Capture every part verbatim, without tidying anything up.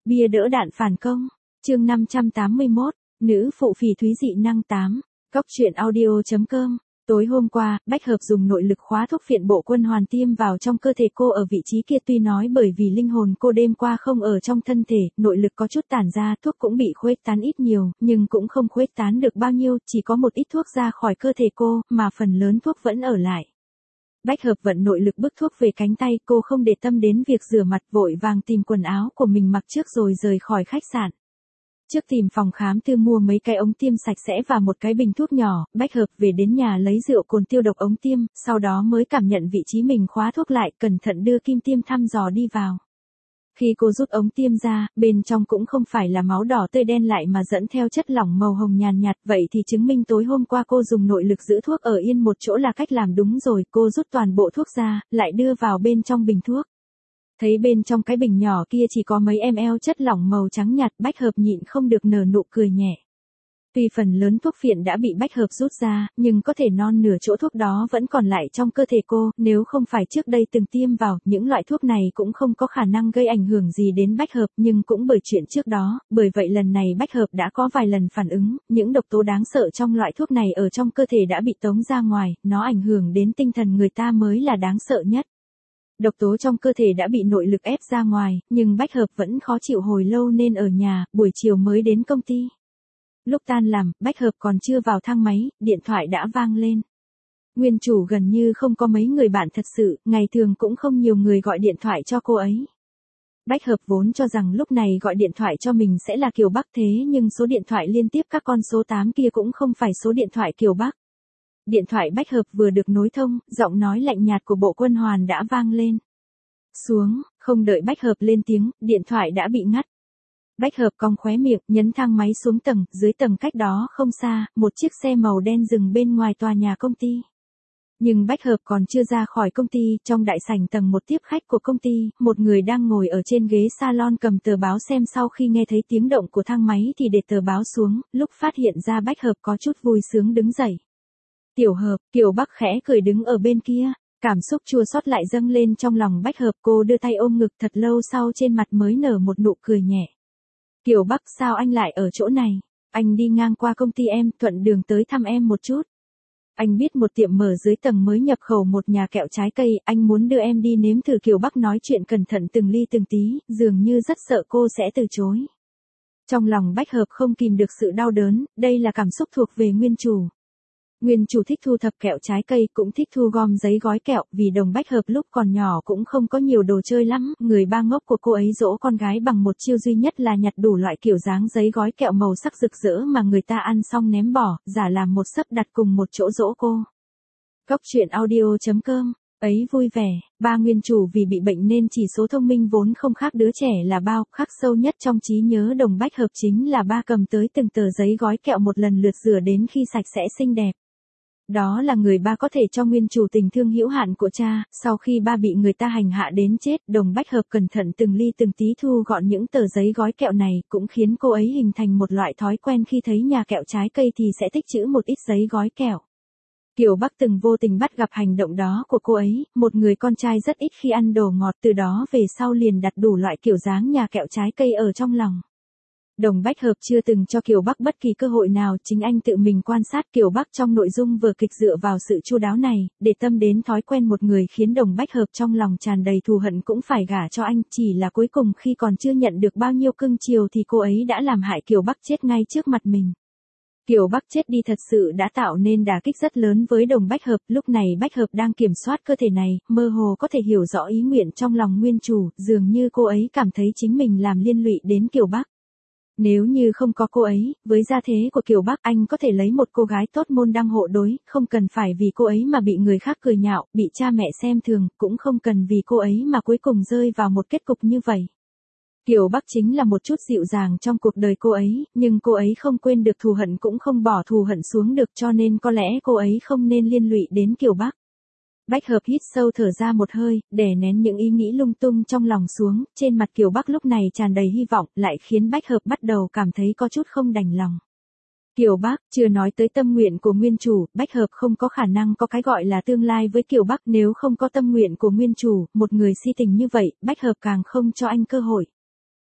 Bia đỡ đạn phản công. Chương năm trăm tám mươi mốt, nữ phụ phỉ thúy dị năng tám. Cóc truyện audio.com. Tối hôm qua, Bách Hợp dùng nội lực khóa thuốc phiện bộ quân hoàn tiêm vào trong cơ thể cô ở vị trí kia, tuy nói bởi vì linh hồn cô đêm qua không ở trong thân thể, nội lực có chút tản ra, thuốc cũng bị khuếch tán ít nhiều, nhưng cũng không khuếch tán được bao nhiêu, chỉ có một ít thuốc ra khỏi cơ thể cô, mà phần lớn thuốc vẫn ở lại. Bách Hợp vận nội lực bức thuốc về cánh tay, cô không để tâm đến việc rửa mặt, vội vàng tìm quần áo của mình mặc trước rồi rời khỏi khách sạn. Trước tìm phòng khám tư mua mấy cái ống tiêm sạch sẽ và một cái bình thuốc nhỏ, Bách Hợp về đến nhà lấy rượu cồn tiêu độc ống tiêm, sau đó mới cảm nhận vị trí mình khóa thuốc lại, cẩn thận đưa kim tiêm thăm dò đi vào. Khi cô rút ống tiêm ra, bên trong cũng không phải là máu đỏ tươi đen lại mà dẫn theo chất lỏng màu hồng nhàn nhạt, vậy thì chứng minh tối hôm qua cô dùng nội lực giữ thuốc ở yên một chỗ là cách làm đúng rồi. Cô rút toàn bộ thuốc ra, lại đưa vào bên trong bình thuốc. Thấy bên trong cái bình nhỏ kia chỉ có mấy ml chất lỏng màu trắng nhạt, Bách Hợp nhịn không được nở nụ cười nhẹ. Tuy phần lớn thuốc phiện đã bị Bách Hợp rút ra, nhưng có thể non nửa chỗ thuốc đó vẫn còn lại trong cơ thể cô, nếu không phải trước đây từng tiêm vào, những loại thuốc này cũng không có khả năng gây ảnh hưởng gì đến Bách Hợp, nhưng cũng bởi chuyện trước đó, bởi vậy lần này Bách Hợp đã có vài lần phản ứng, những độc tố đáng sợ trong loại thuốc này ở trong cơ thể đã bị tống ra ngoài, nó ảnh hưởng đến tinh thần người ta mới là đáng sợ nhất. Độc tố trong cơ thể đã bị nội lực ép ra ngoài, nhưng Bách Hợp vẫn khó chịu hồi lâu nên ở nhà, buổi chiều mới đến công ty. Lúc tan làm, Bách Hợp còn chưa vào thang máy, điện thoại đã vang lên. Nguyên chủ gần như không có mấy người bạn thật sự, ngày thường cũng không nhiều người gọi điện thoại cho cô ấy. Bách Hợp vốn cho rằng lúc này gọi điện thoại cho mình sẽ là Kiều Bắc, thế nhưng số điện thoại liên tiếp các con số tám kia cũng không phải số điện thoại Kiều Bắc. Điện thoại Bách Hợp vừa được nối thông, giọng nói lạnh nhạt của bộ quân hoàn đã vang lên. Xuống, không đợi Bách Hợp lên tiếng, điện thoại đã bị ngắt. Bách Hợp cong khóe miệng, nhấn thang máy xuống tầng, dưới tầng cách đó không xa, một chiếc xe màu đen dừng bên ngoài tòa nhà công ty. Nhưng Bách Hợp còn chưa ra khỏi công ty, trong đại sảnh tầng một tiếp khách của công ty, một người đang ngồi ở trên ghế salon cầm tờ báo xem, sau khi nghe thấy tiếng động của thang máy thì để tờ báo xuống, lúc phát hiện ra Bách Hợp có chút vui sướng đứng dậy. Tiểu Hợp, Kiều Bắc khẽ cười đứng ở bên kia, cảm xúc chua xót lại dâng lên trong lòng Bách Hợp, cô đưa tay ôm ngực thật lâu sau trên mặt mới nở một nụ cười nhẹ. Kiều Bắc, sao anh lại ở chỗ này? Anh đi ngang qua công ty em, thuận đường tới thăm em một chút. Anh biết một tiệm mở dưới tầng mới nhập khẩu một nhà kẹo trái cây, anh muốn đưa em đi nếm thử. Kiều Bắc nói chuyện cẩn thận từng ly từng tí, dường như rất sợ cô sẽ từ chối. Trong lòng Bách Hợp không kìm được sự đau đớn, đây là cảm xúc thuộc về nguyên chủ. Nguyên chủ thích thu thập kẹo trái cây, cũng thích thu gom giấy gói kẹo, vì đồng Bách Hợp lúc còn nhỏ cũng không có nhiều đồ chơi lắm, người ba ngốc của cô ấy dỗ con gái bằng một chiêu duy nhất là nhặt đủ loại kiểu dáng giấy gói kẹo màu sắc rực rỡ mà người ta ăn xong ném bỏ, giả làm một sấp đặt cùng một chỗ dỗ cô. Cóc truyện audio.com. Ấy vui vẻ, ba nguyên chủ vì bị bệnh nên chỉ số thông minh vốn không khác đứa trẻ là bao, khắc sâu nhất trong trí nhớ đồng Bách Hợp chính là ba cầm tới từng tờ giấy gói kẹo một lần lượt rửa đến khi sạch sẽ xinh đẹp. Đó là người ba có thể cho nguyên chủ tình thương hữu hạn của cha, sau khi ba bị người ta hành hạ đến chết, đồng Bách Hợp cẩn thận từng ly từng tí thu gọn những tờ giấy gói kẹo này, cũng khiến cô ấy hình thành một loại thói quen khi thấy nhà kẹo trái cây thì sẽ tích trữ một ít giấy gói kẹo. Kiều Bắc từng vô tình bắt gặp hành động đó của cô ấy, một người con trai rất ít khi ăn đồ ngọt, từ đó về sau liền đặt đủ loại kiểu dáng nhà kẹo trái cây ở trong lòng. Đồng Bách Hợp chưa từng cho Kiều Bắc bất kỳ cơ hội nào, chính anh tự mình quan sát Kiều Bắc trong nội dung vở kịch dựa vào sự chu đáo này, để tâm đến thói quen một người khiến đồng Bách Hợp trong lòng tràn đầy thù hận cũng phải gả cho anh, chỉ là cuối cùng khi còn chưa nhận được bao nhiêu cưng chiều thì cô ấy đã làm hại Kiều Bắc chết ngay trước mặt mình. Kiều Bắc chết đi thật sự đã tạo nên đả kích rất lớn với đồng Bách Hợp, lúc này Bách Hợp đang kiểm soát cơ thể này, mơ hồ có thể hiểu rõ ý nguyện trong lòng nguyên chủ, dường như cô ấy cảm thấy chính mình làm liên lụy đến Kiều Bắc. Nếu như không có cô ấy, với gia thế của Kiều Bắc anh có thể lấy một cô gái tốt môn đăng hộ đối, không cần phải vì cô ấy mà bị người khác cười nhạo, bị cha mẹ xem thường, cũng không cần vì cô ấy mà cuối cùng rơi vào một kết cục như vậy. Kiều Bắc chính là một chút dịu dàng trong cuộc đời cô ấy, nhưng cô ấy không quên được thù hận cũng không bỏ thù hận xuống được, cho nên có lẽ cô ấy không nên liên lụy đến Kiều Bắc. Bách Hợp hít sâu thở ra một hơi, đè nén những ý nghĩ lung tung trong lòng xuống, trên mặt Kiều Bắc lúc này tràn đầy hy vọng, lại khiến Bách Hợp bắt đầu cảm thấy có chút không đành lòng. Kiều Bắc, chưa nói tới tâm nguyện của nguyên chủ, Bách Hợp không có khả năng có cái gọi là tương lai với Kiều Bắc, nếu không có tâm nguyện của nguyên chủ, một người si tình như vậy, Bách Hợp càng không cho anh cơ hội.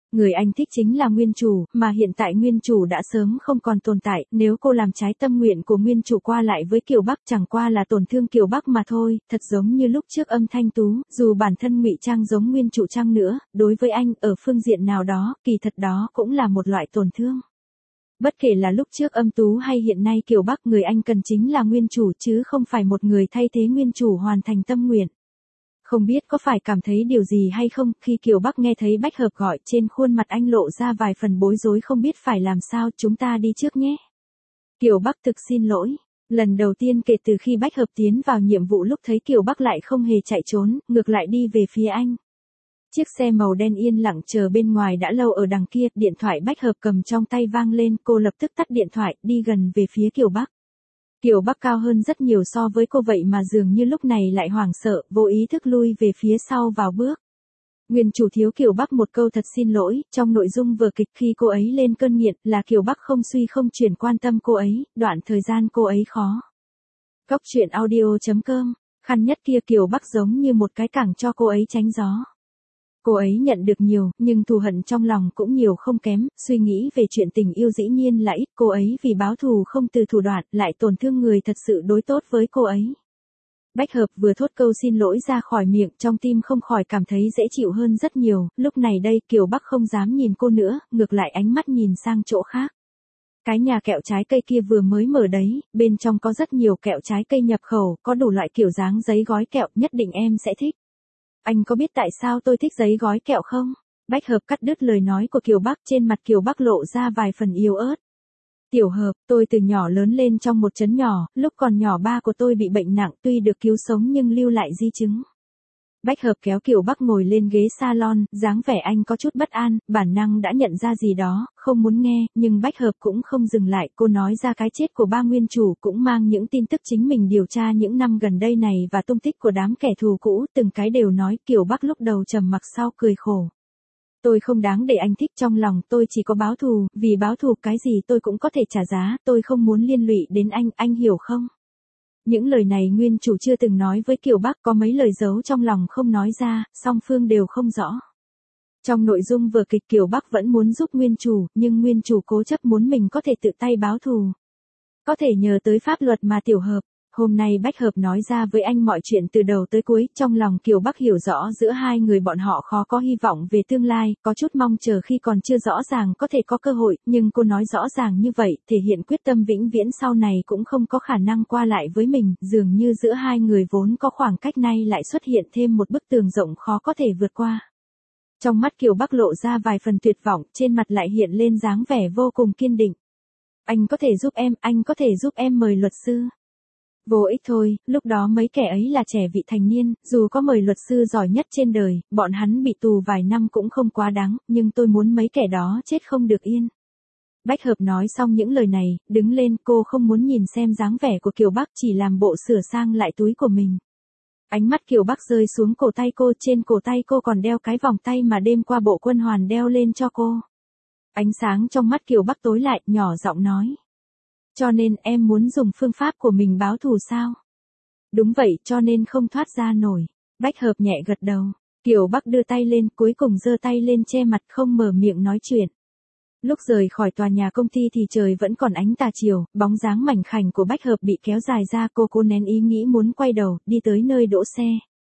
Người anh thích chính là nguyên chủ, mà hiện tại nguyên chủ đã sớm không còn tồn tại, nếu cô làm trái tâm nguyện của nguyên chủ qua lại với Kiều Bắc chẳng qua là tổn thương Kiều Bắc mà thôi, thật giống như lúc trước Âm Thanh Tú, dù bản thân ngụy trang giống nguyên chủ chăng nữa, đối với anh, ở phương diện nào đó, kỳ thật đó cũng là một loại tổn thương. Bất kể là lúc trước Âm Tú hay hiện nay Kiều Bắc, người anh cần chính là nguyên chủ chứ không phải một người thay thế nguyên chủ hoàn thành tâm nguyện. Không biết có phải cảm thấy điều gì hay không, khi Kiều Bắc nghe thấy Bách Hợp gọi, trên khuôn mặt anh lộ ra vài phần bối rối không biết phải làm sao, chúng ta đi trước nhé. Kiều Bắc thực xin lỗi. Lần đầu tiên kể từ khi Bách Hợp tiến vào nhiệm vụ lúc thấy Kiều Bắc lại không hề chạy trốn, ngược lại đi về phía anh. Chiếc xe màu đen yên lặng chờ bên ngoài đã lâu ở đằng kia, điện thoại Bách Hợp cầm trong tay vang lên, cô lập tức tắt điện thoại, đi gần về phía Kiều Bắc. Kiều Bắc cao hơn rất nhiều so với cô vậy mà dường như lúc này lại hoảng sợ, vô ý thức lui về phía sau vào bước. Nguyên chủ thiếu Kiều Bắc một câu thật xin lỗi, trong nội dung vở kịch khi cô ấy lên cơn nghiện là Kiều Bắc không suy không chuyển quan tâm cô ấy, đoạn thời gian cô ấy khó. Cóc truyện audio chấm com, khăn nhất kia Kiều Bắc giống như một cái cảng cho cô ấy tránh gió. Cô ấy nhận được nhiều, nhưng thù hận trong lòng cũng nhiều không kém, suy nghĩ về chuyện tình yêu dĩ nhiên là ít, cô ấy vì báo thù không từ thủ đoạn, lại tổn thương người thật sự đối tốt với cô ấy. Bách Hợp vừa thốt câu xin lỗi ra khỏi miệng, trong tim không khỏi cảm thấy dễ chịu hơn rất nhiều, lúc này đây Kiều Bắc không dám nhìn cô nữa, ngược lại ánh mắt nhìn sang chỗ khác. Cái nhà kẹo trái cây kia vừa mới mở đấy, bên trong có rất nhiều kẹo trái cây nhập khẩu, có đủ loại kiểu dáng giấy gói kẹo, nhất định em sẽ thích. Anh có biết tại sao tôi thích giấy gói kẹo không? Bách Hợp cắt đứt lời nói của Kiều Bắc, trên mặt Kiều Bắc lộ ra vài phần yếu ớt. Tiểu Hợp, tôi từ nhỏ lớn lên trong một trấn nhỏ, lúc còn nhỏ ba của tôi bị bệnh nặng, tuy được cứu sống nhưng lưu lại di chứng. Bách Hợp kéo Kiều Bắc ngồi lên ghế salon, dáng vẻ anh có chút bất an, bản năng đã nhận ra gì đó, không muốn nghe, nhưng Bách Hợp cũng không dừng lại, cô nói ra cái chết của ba nguyên chủ, cũng mang những tin tức chính mình điều tra những năm gần đây này và tung tích của đám kẻ thù cũ, từng cái đều nói. Kiều Bắc lúc đầu trầm mặc sau cười khổ. Tôi không đáng để anh thích, trong lòng tôi chỉ có báo thù, vì báo thù cái gì tôi cũng có thể trả giá, tôi không muốn liên lụy đến anh, anh hiểu không? Những lời này nguyên chủ chưa từng nói với Kiều Bắc, có mấy lời giấu trong lòng không nói ra, song phương đều không rõ. Trong nội dung vở kịch Kiều Bắc vẫn muốn giúp nguyên chủ, nhưng nguyên chủ cố chấp muốn mình có thể tự tay báo thù. Có thể nhờ tới pháp luật mà Tiểu Hợp. Hôm nay Bách Hợp nói ra với anh mọi chuyện từ đầu tới cuối, trong lòng Kiều Bắc hiểu rõ giữa hai người bọn họ khó có hy vọng về tương lai, có chút mong chờ khi còn chưa rõ ràng có thể có cơ hội, nhưng cô nói rõ ràng như vậy, thể hiện quyết tâm vĩnh viễn sau này cũng không có khả năng qua lại với mình, dường như giữa hai người vốn có khoảng cách nay lại xuất hiện thêm một bức tường rộng khó có thể vượt qua. Trong mắt Kiều Bắc lộ ra vài phần tuyệt vọng, trên mặt lại hiện lên dáng vẻ vô cùng kiên định. Anh có thể giúp em, anh có thể giúp em mời luật sư. Vô ích thôi, lúc đó mấy kẻ ấy là trẻ vị thành niên, dù có mời luật sư giỏi nhất trên đời, bọn hắn bị tù vài năm cũng không quá đáng, nhưng tôi muốn mấy kẻ đó chết không được yên. Bách Hợp nói xong những lời này, đứng lên, cô không muốn nhìn xem dáng vẻ của Kiều Bắc, chỉ làm bộ sửa sang lại túi của mình. Ánh mắt Kiều Bắc rơi xuống cổ tay cô, trên cổ tay cô còn đeo cái vòng tay mà đêm qua Bộ Quân Hoàn đeo lên cho cô. Ánh sáng trong mắt Kiều Bắc tối lại, nhỏ giọng nói. Cho nên em muốn dùng phương pháp của mình báo thù sao? Đúng vậy, cho nên không thoát ra nổi. Bách Hợp nhẹ gật đầu. Kiều Bắc đưa tay lên, cuối cùng giơ tay lên che mặt không mở miệng nói chuyện. Lúc rời khỏi tòa nhà công ty thì trời vẫn còn ánh tà chiều, bóng dáng mảnh khảnh của Bách Hợp bị kéo dài ra, cô cố nén ý nghĩ muốn quay đầu, đi tới nơi đỗ xe.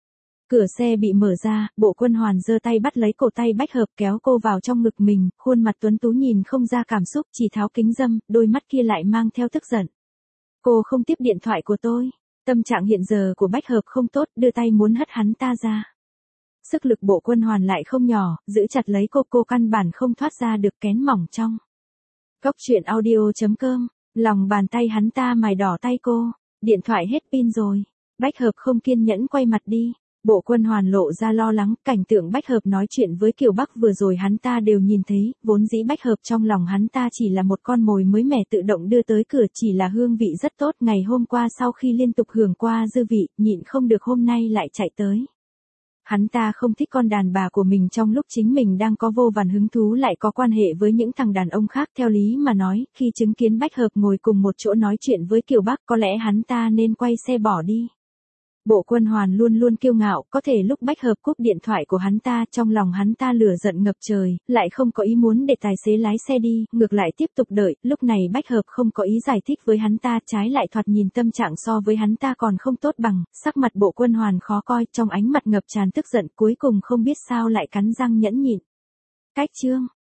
Cửa xe bị mở ra, Bộ Quân Hoàn giơ tay bắt lấy cổ tay Bách Hợp kéo cô vào trong ngực mình, khuôn mặt tuấn tú nhìn không ra cảm xúc, chỉ tháo kính râm, đôi mắt kia lại mang theo tức giận. Cô không tiếp điện thoại của tôi. Tâm trạng hiện giờ của Bách Hợp không tốt, đưa tay muốn hất hắn ta ra. Sức lực Bộ Quân Hoàn lại không nhỏ, giữ chặt lấy cô, cô căn bản không thoát ra được kén mỏng trong. Cóc truyện audio chấm com, lòng bàn tay hắn ta mài đỏ tay cô. Điện thoại hết pin rồi. Bách Hợp không kiên nhẫn quay mặt đi. Bộ Quân Hoàn lộ ra lo lắng, cảnh tượng Bách Hợp nói chuyện với Kiều Bắc vừa rồi hắn ta đều nhìn thấy, vốn dĩ Bách Hợp trong lòng hắn ta chỉ là một con mồi mới mẻ tự động đưa tới cửa, chỉ là hương vị rất tốt, ngày hôm qua sau khi liên tục hưởng qua dư vị, nhịn không được hôm nay lại chạy tới. Hắn ta không thích con đàn bà của mình trong lúc chính mình đang có vô vàn hứng thú lại có quan hệ với những thằng đàn ông khác, theo lý mà nói, khi chứng kiến Bách Hợp ngồi cùng một chỗ nói chuyện với Kiều Bắc có lẽ hắn ta nên quay xe bỏ đi. Bộ Quân Hoàn luôn luôn kiêu ngạo, có thể lúc Bách Hợp cúp điện thoại của hắn ta, trong lòng hắn ta lửa giận ngập trời, lại không có ý muốn để tài xế lái xe đi, ngược lại tiếp tục đợi, lúc này Bách Hợp không có ý giải thích với hắn ta, trái lại thoạt nhìn tâm trạng so với hắn ta còn không tốt bằng, sắc mặt Bộ Quân Hoàn khó coi, trong ánh mặt ngập tràn tức giận, cuối cùng không biết sao lại cắn răng nhẫn nhịn. Cách chương